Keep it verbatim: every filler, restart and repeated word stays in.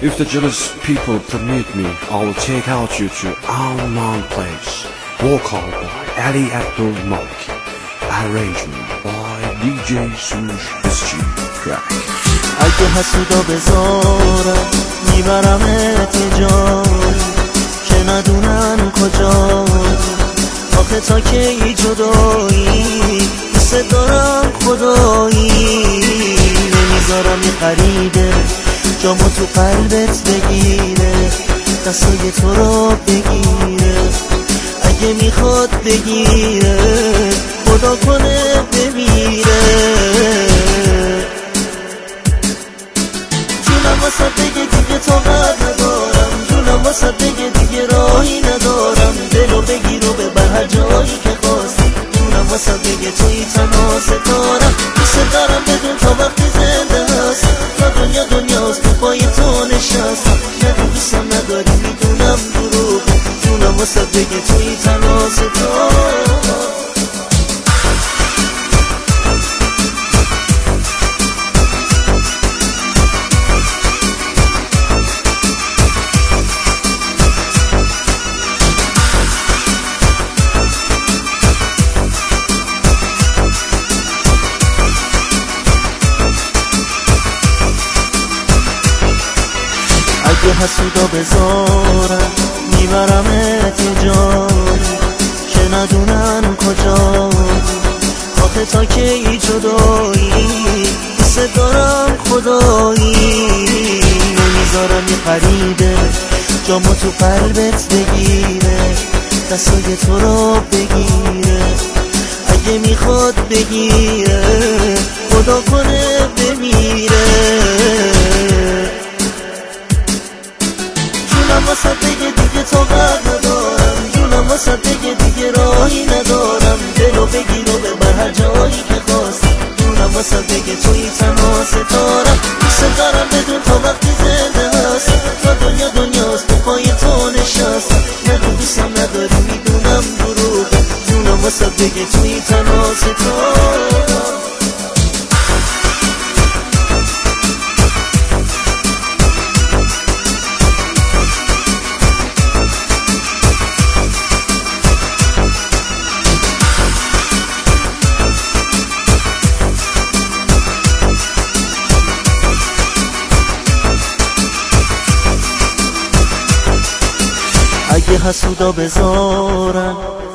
If the jealous people permit me, I will take out you to Unknown Place. Walk Out by Ali Abdul Malik. Arrangement by دی جی Sush اس جی Crack. اگه حسودا بذارم میبرمت یه جایی که ندونن کجایی، آخه تا که ای جدایی دوست دارم خدایی. نمیذارم یه غریبه جامو تو قلبت بگیره، دستای تو رو بگیره، اگه میخواد بگیره خدا کنه بمیره. جونم واسه بگه دیگه طاقت ندارم، جونم واسه بگه دیگه راهی ندارم، دلو بگیر و ببر هر جایی که خواستی. جونم واسه بگه توی تنها ستارم، دوست دارم بدون تا وقتی زنده هستم، تا دنیا دنیاست تو پای تو نشستم. نگو دوستم نداری میدونم دروغه، جونم واسه بگه توی تنها ستارم. اگه حسودا بذارم میبرمت یه جایی که ندونن کجایی، آخه تا که ای جدایی دوست دارم خدایی. نمیذارم یه غریبه جامو تو قلبت بگیره، دستای تو رو بگیره، اگه میخواد بگیره خدا کنه بمیره. جونم واسه بگه دیگه طاقت ندارم، جونم واسه بگه دیگه راهی ندارم، دلو بگیر و ببر هر جایی که خواستی. جونم واسه بگه توی تنها ستارم، دوست دارم بدون تا وقتی زنده هستم، تا دنیا دنیاست تو پای تو نشستم. نگو دوستم نداری میدونم دروغه، جونم واسه بگه توی تنها ستارم. اگه حسودا بذارن